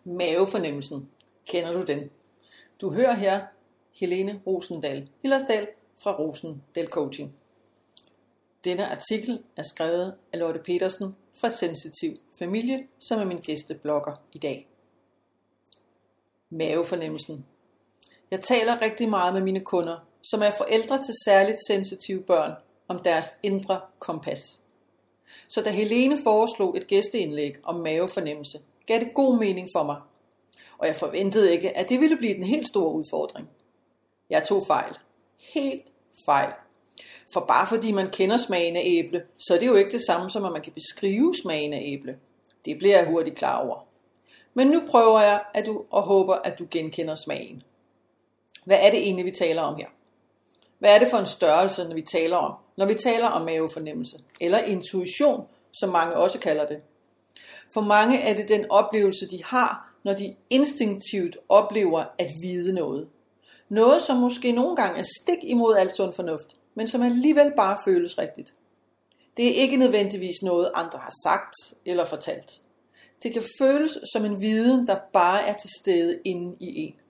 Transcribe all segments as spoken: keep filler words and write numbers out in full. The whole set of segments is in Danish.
Mavefornemmelsen. Kender du den? Du hører her Helene Rosendal Hillersdal fra Rosendal Coaching. Denne artikel er skrevet af Lotte Petersen fra Sensitiv Familie, som er min gæsteblogger i dag. Mavefornemmelsen. Jeg taler rigtig meget med mine kunder, som er forældre til særligt sensitive børn, om deres indre kompas. Så da Helene foreslog et gæsteindlæg om mavefornemmelse, gav det god mening for mig. Og jeg forventede ikke, at det ville blive den helt store udfordring. Jeg tog fejl. Helt fejl. For bare fordi man kender smagen af æble, så er det jo ikke det samme som, at man kan beskrive smagen af æble. Det bliver jeg hurtigt klar over. Men nu prøver jeg at du, og håber, at du genkender smagen. Hvad er det egentlig, vi taler om her? Hvad er det for en størrelse, når vi taler om, når vi taler om mavefornemmelse, eller intuition, som mange også kalder det? For mange er det den oplevelse, de har, når de instinktivt oplever at vide noget. Noget, som måske nogle gange er stik imod al sund fornuft, men som alligevel bare føles rigtigt. Det er ikke nødvendigvis noget, andre har sagt eller fortalt. Det kan føles som en viden, der bare er til stede inde i en.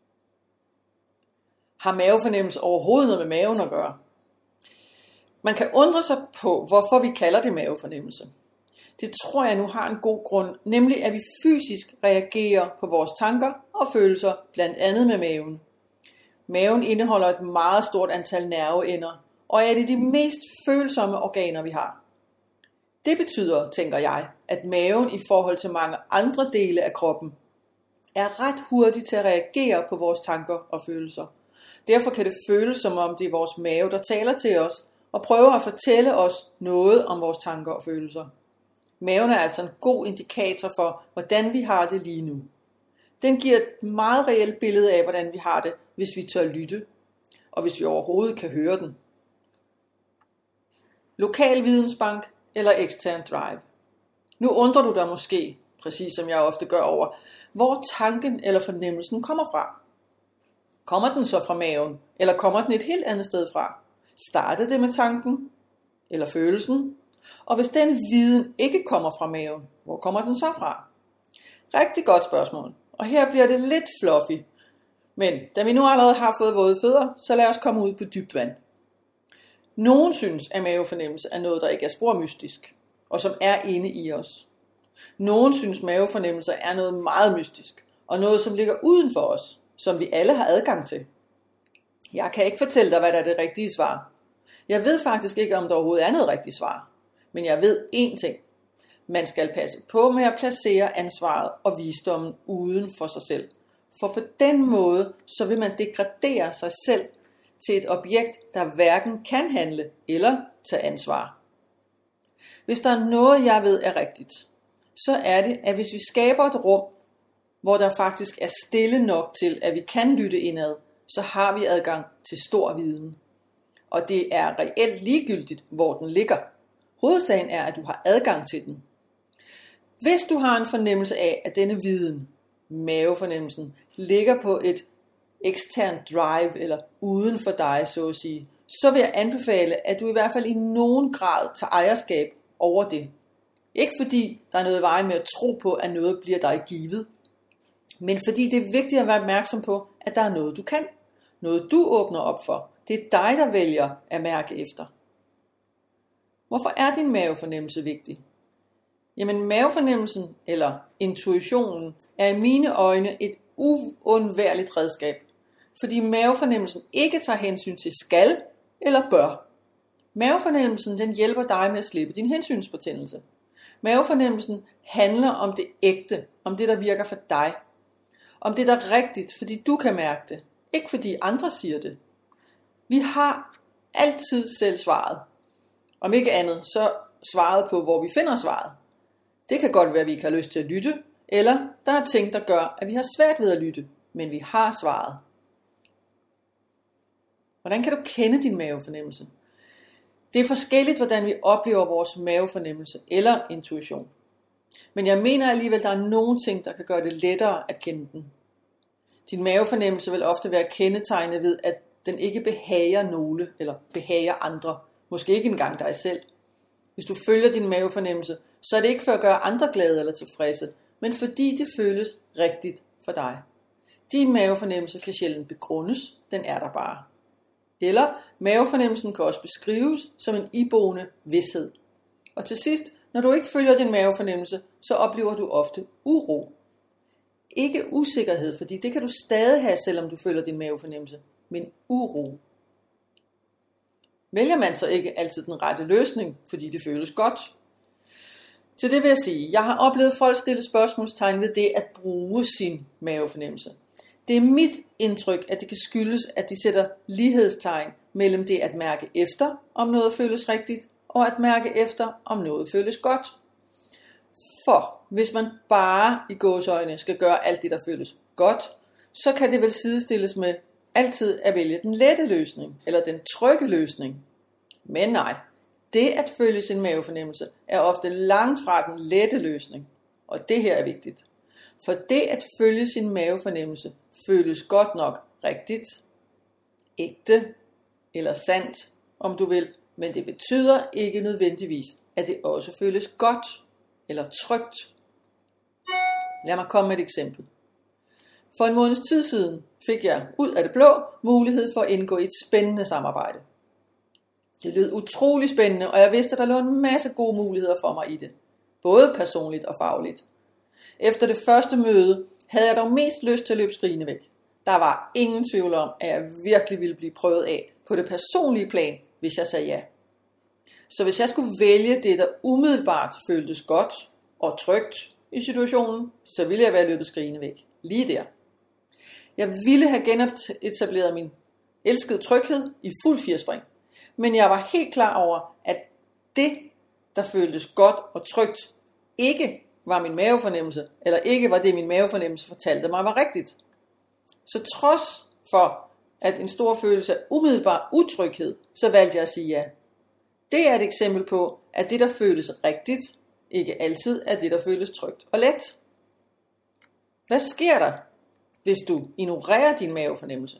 Har mavefornemmelse overhovedet noget med maven at gøre? Man kan undre sig på, hvorfor vi kalder det mavefornemmelse. Det tror jeg nu har en god grund, nemlig at vi fysisk reagerer på vores tanker og følelser, blandt andet med maven. Maven indeholder et meget stort antal nerveender, og er det de mest følsomme organer, vi har. Det betyder, tænker jeg, at maven i forhold til mange andre dele af kroppen er ret hurtig til at reagere på vores tanker og følelser. Derfor kan det føles som om det er vores mave, der taler til os og prøver at fortælle os noget om vores tanker og følelser. Maven er altså en god indikator for, hvordan vi har det lige nu. Den giver et meget reelt billede af, hvordan vi har det, hvis vi tør lytte, og hvis vi overhovedet kan høre den. Lokal vidensbank eller ekstern drive. Nu undrer du dig måske, præcis som jeg ofte gør over, hvor tanken eller fornemmelsen kommer fra. Kommer den så fra maven, eller kommer den et helt andet sted fra? Startede det med tanken eller følelsen? Og hvis den viden ikke kommer fra maven, hvor kommer den så fra? Rigtig godt spørgsmål, og her bliver det lidt fluffy. Men da vi nu allerede har fået våde fødder, så lad os komme ud på dybt vand. Nogen synes, at mavefornemmelse er noget, der ikke er spor mystisk, og som er inde i os. Nogen synes, mavefornemmelse er noget meget mystisk, og noget, som ligger uden for os, som vi alle har adgang til. Jeg kan ikke fortælle dig, hvad der er det rigtige svar. Jeg ved faktisk ikke, om der overhovedet er noget rigtigt svar. Men jeg ved én ting. Man skal passe på med at placere ansvaret og visdommen uden for sig selv. For på den måde, så vil man degradere sig selv til et objekt, der hverken kan handle eller tage ansvar. Hvis der er noget, jeg ved er rigtigt, så er det, at hvis vi skaber et rum, hvor der faktisk er stille nok til, at vi kan lytte indad, så har vi adgang til stor viden. Og det er reelt ligegyldigt, hvor den ligger. Hovedsagen er, at du har adgang til den. Hvis du har en fornemmelse af, at denne viden, mavefornemmelsen, ligger på et ekstern drive eller uden for dig, så at sige, så vil jeg anbefale, at du i hvert fald i nogen grad tager ejerskab over det. Ikke fordi der er noget i vejen med at tro på, at noget bliver dig givet, men fordi det er vigtigt at være opmærksom på, at der er noget, du kan. Noget, du åbner op for. Det er dig, der vælger at mærke efter. Hvorfor er din mavefornemmelse vigtig? Jamen mavefornemmelsen, eller intuitionen, er i mine øjne et uundværligt redskab. Fordi mavefornemmelsen ikke tager hensyn til skal eller bør. Mavefornemmelsen den hjælper dig med at slippe din hensynsbetændelse. Mavefornemmelsen handler om det ægte, om det der virker for dig. Om det der er rigtigt, fordi du kan mærke det, ikke fordi andre siger det. Vi har altid selv svaret. Om ikke andet, så svaret på, hvor vi finder svaret. Det kan godt være, at vi ikke har lyst til at lytte, eller der er ting, der gør, at vi har svært ved at lytte, men vi har svaret. Hvordan kan du kende din mavefornemmelse? Det er forskelligt, hvordan vi oplever vores mavefornemmelse eller intuition. Men jeg mener alligevel, at der er nogle ting, der kan gøre det lettere at kende den. Din mavefornemmelse vil ofte være kendetegnet ved, at den ikke behager nogle eller behager andre. Måske ikke engang dig selv. Hvis du følger din mavefornemmelse, så er det ikke for at gøre andre glade eller tilfredse, men fordi det føles rigtigt for dig. Din mavefornemmelse kan sjældent begrundes, den er der bare. Eller mavefornemmelsen kan også beskrives som en iboende vished. Og til sidst, når du ikke følger din mavefornemmelse, så oplever du ofte uro. Ikke usikkerhed, fordi det kan du stadig have, selvom du følger din mavefornemmelse, men uro. Vælger man så ikke altid den rette løsning, fordi det føles godt? Til det vil jeg sige, jeg har oplevet folk stille spørgsmålstegn ved det at bruge sin mavefornemmelse. Det er mit indtryk, at det kan skyldes, at de sætter lighedstegn mellem det at mærke efter, om noget føles rigtigt, og at mærke efter, om noget føles godt. For hvis man bare i gåseøjne skal gøre alt det, der føles godt, så kan det vel sidestilles med altid at vælge den lette løsning, eller den trygge løsning. Men nej, det at følge sin mavefornemmelse er ofte langt fra den lette løsning, og det her er vigtigt. For det at følge sin mavefornemmelse føles godt nok rigtigt, ægte eller sandt, om du vil, men det betyder ikke nødvendigvis, at det også føles godt eller trygt. Lad mig komme med et eksempel. For en måneds tid siden fik jeg ud af det blå mulighed for at indgå i et spændende samarbejde. Det lød utrolig spændende, og jeg vidste, at der lå en masse gode muligheder for mig i det. Både personligt og fagligt. Efter det første møde havde jeg dog mest lyst til at løbe skrigende væk. Der var ingen tvivl om, at jeg virkelig ville blive prøvet af på det personlige plan, hvis jeg sagde ja. Så hvis jeg skulle vælge det, der umiddelbart føltes godt og trygt i situationen, så ville jeg være løbet skrigende væk. Lige der. Jeg ville have genetableret min elskede tryghed i fuld firspring. Men jeg var helt klar over, at det, der føltes godt og trygt, ikke var min mavefornemmelse, eller ikke var det, min mavefornemmelse fortalte mig var rigtigt. Så trods for, at en stor følelse af umiddelbar utryghed, så valgte jeg at sige ja. Det er et eksempel på, at det, der føles rigtigt, ikke altid er det, der føles trygt og let. Hvad sker der, hvis du ignorerer din mavefornemmelse?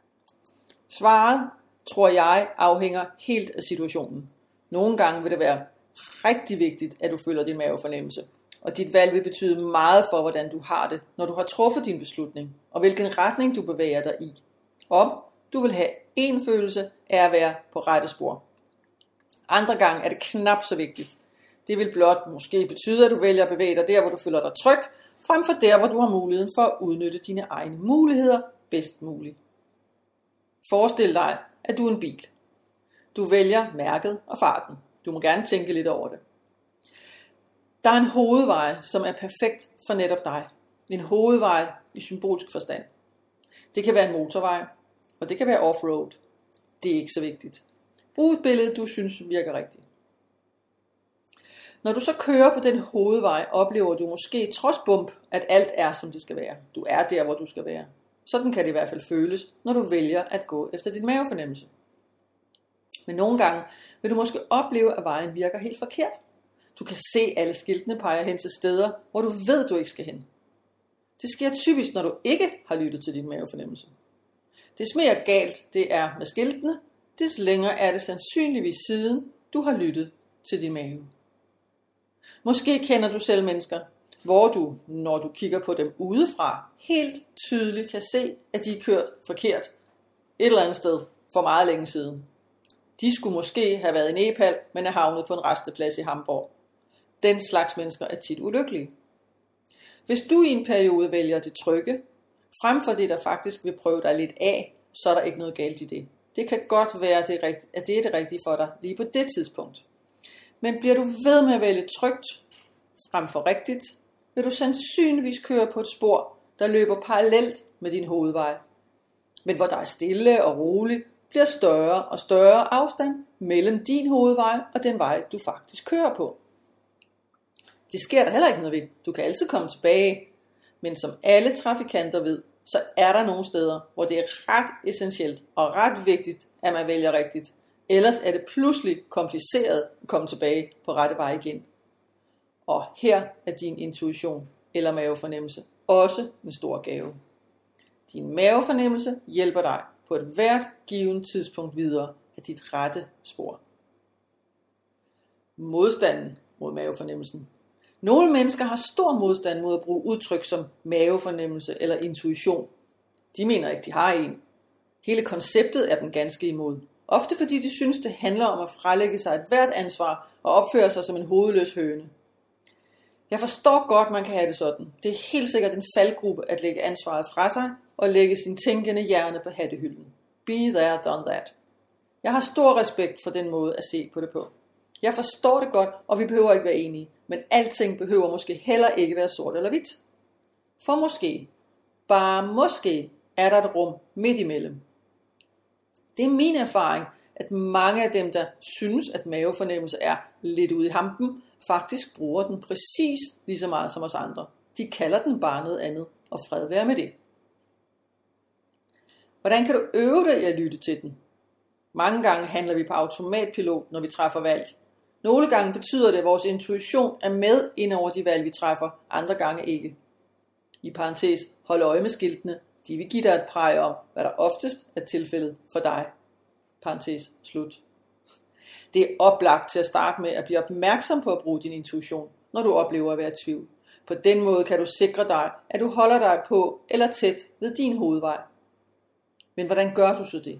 Svaret, tror jeg, afhænger helt af situationen. Nogle gange vil det være rigtig vigtigt, at du følger din mavefornemmelse, og dit valg vil betyde meget for, hvordan du har det, når du har truffet din beslutning, og hvilken retning du bevæger dig i. Om du vil have en følelse af at være på rette spor. Andre gange er det knap så vigtigt. Det vil blot måske betyde, at du vælger at bevæge dig der, hvor du føler dig tryg, frem for der, hvor du har muligheden for at udnytte dine egne muligheder bedst muligt. Forestil dig, at du er en bil. Du vælger mærket og farten. Du må gerne tænke lidt over det. Der er en hovedvej, som er perfekt for netop dig. En hovedvej i symbolsk forstand. Det kan være en motorvej, og det kan være offroad. Det er ikke så vigtigt. Brug et billede, du synes virker rigtigt. Når du så kører på den hovedvej, oplever du måske trods bump, at alt er, som det skal være. Du er der, hvor du skal være. Sådan kan det i hvert fald føles, når du vælger at gå efter din mavefornemmelse. Men nogle gange vil du måske opleve, at vejen virker helt forkert. Du kan se, at alle skiltene peger hen til steder, hvor du ved, du ikke skal hen. Det sker typisk, når du ikke har lyttet til din mavefornemmelse. Des mere galt det er med skiltene, des længere er det sandsynligvis siden, du har lyttet til din mave. Måske kender du selv mennesker, hvor du, når du kigger på dem udefra, helt tydeligt kan se, at de er kørt forkert et eller andet sted for meget længe siden. De skulle måske have været i Nepal, men er havnet på en resteplads i Hamburg. Den slags mennesker er tit ulykkelige. Hvis du i en periode vælger det trygge, frem for det, der faktisk vil prøve dig lidt af, så er der ikke noget galt i det. Det kan godt være, at det er det rigtige for dig lige på det tidspunkt. Men bliver du ved med at vælge trygt frem for rigtigt, vil du sandsynligvis køre på et spor, der løber parallelt med din hovedvej. Men hvor der er stille og roligt, bliver større og større afstand mellem din hovedvej og den vej, du faktisk kører på. Det sker der heller ikke noget ved. Du kan altid komme tilbage, men som alle trafikanter ved, så er der nogle steder, hvor det er ret essentielt og ret vigtigt, at man vælger rigtigt. Ellers er det pludselig kompliceret at komme tilbage på rette vej igen. Og her er din intuition eller mavefornemmelse også en stor gave. Din mavefornemmelse hjælper dig på et hvert givet tidspunkt videre af dit rette spor. Modstanden mod mavefornemmelsen Nogle mennesker har stor modstand mod at bruge udtryk som mavefornemmelse eller intuition. De mener ikke, de har en. Hele konceptet er dem ganske imod. Ofte fordi de synes, det handler om at frelægge sig et hvert ansvar og opføre sig som en hovedløs høne. Jeg forstår godt, man kan have det sådan. Det er helt sikkert en faldgruppe at lægge ansvaret fra sig og lægge sin tænkende hjerne på hattehylden. Be there, done that. Jeg har stor respekt for den måde at se på det på. Jeg forstår det godt, og vi behøver ikke være enige, men alting behøver måske heller ikke være sort eller hvidt. For måske, bare måske, er der et rum midt imellem. Det er min erfaring, at mange af dem, der synes, at mavefornemmelse er lidt ude i hampen, faktisk bruger den præcis lige så meget som os andre. De kalder den bare noget andet, og fred være med det. Hvordan kan du øve dig i at lytte til den? Mange gange handler vi på automatpilot, når vi træffer valg. Nogle gange betyder det, at vores intuition er med ind over de valg, vi træffer, andre gange ikke. I parentes, hold øje med skiltene. De vil give dig et præg om, hvad der oftest er tilfældet for dig. Parentes, slut. Det er oplagt til at starte med at blive opmærksom på at bruge din intuition, når du oplever at være i tvivl. På den måde kan du sikre dig, at du holder dig på eller tæt ved din hovedvej. Men hvordan gør du så det?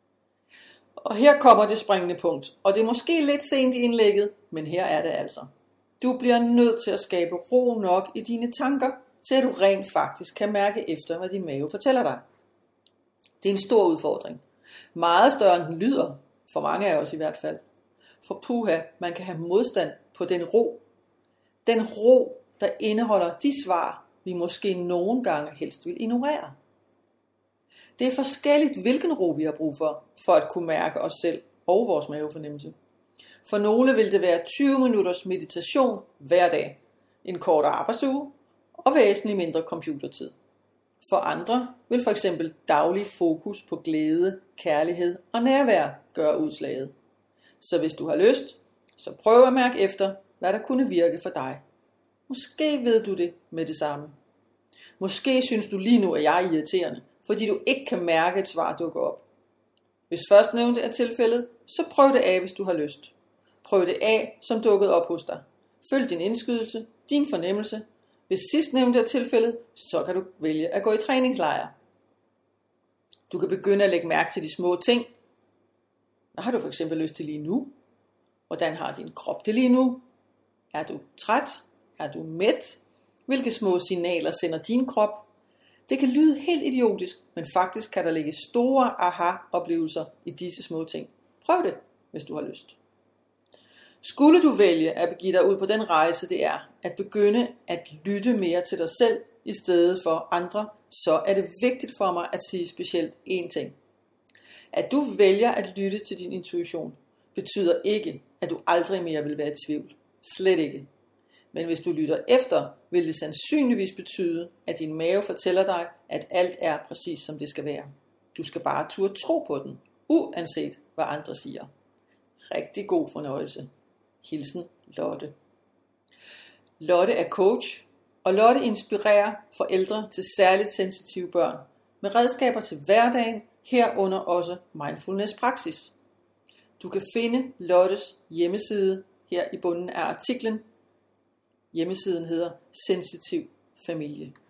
Og her kommer det springende punkt, og det er måske lidt sent i indlægget, men her er det altså. Du bliver nødt til at skabe ro nok i dine tanker, til at du rent faktisk kan mærke efter, hvad din mave fortæller dig. Det er en stor udfordring. Meget større end den lyder, for mange af os i hvert fald. For puha, man kan have modstand på den ro. Den ro, der indeholder de svar, vi måske nogle gange helst vil ignorere. Det er forskelligt, hvilken ro vi har brug for, for at kunne mærke os selv og vores mavefornemmelse. For nogle vil det være tyve minutters meditation hver dag, en kort arbejdsuge og væsentligt mindre computertid. For andre vil for eksempel daglig fokus på glæde, kærlighed og nærvær gøre udslaget. Så hvis du har lyst, så prøv at mærke efter, hvad der kunne virke for dig. Måske ved du det med det samme. Måske synes du lige nu, at jeg er irriterende, fordi du ikke kan mærke et svar dukke op. Hvis førstnævnte er tilfældet, så prøv det af, hvis du har lyst. Prøv det af, som dukket op hos dig. Følg din indskydelse, din fornemmelse. Hvis sidstnævnte er tilfældet, så kan du vælge at gå i træningslejr. Du kan begynde at lægge mærke til de små ting. Hvad har du for eksempel lyst til lige nu? Hvordan har din krop det lige nu? Er du træt? Er du mæt? Hvilke små signaler sender din krop? Det kan lyde helt idiotisk, men faktisk kan der ligge store aha-oplevelser i disse små ting. Prøv det, hvis du har lyst. Skulle du vælge at begive dig ud på den rejse, det er at begynde at lytte mere til dig selv i stedet for andre, så er det vigtigt for mig at sige specielt én ting. At du vælger at lytte til din intuition, betyder ikke, at du aldrig mere vil være i tvivl. Slet ikke. Men hvis du lytter efter, vil det sandsynligvis betyde, at din mave fortæller dig, at alt er præcis som det skal være. Du skal bare turde tro på den, uanset hvad andre siger. Rigtig god fornøjelse. Hilsen Lotte. Lotte er coach, og Lotte inspirerer forældre til særligt sensitive børn med redskaber til hverdagen, herunder også mindfulness praksis. Du kan finde Lottes hjemmeside her i bunden af artiklen. Hjemmesiden hedder Sensitiv Familie.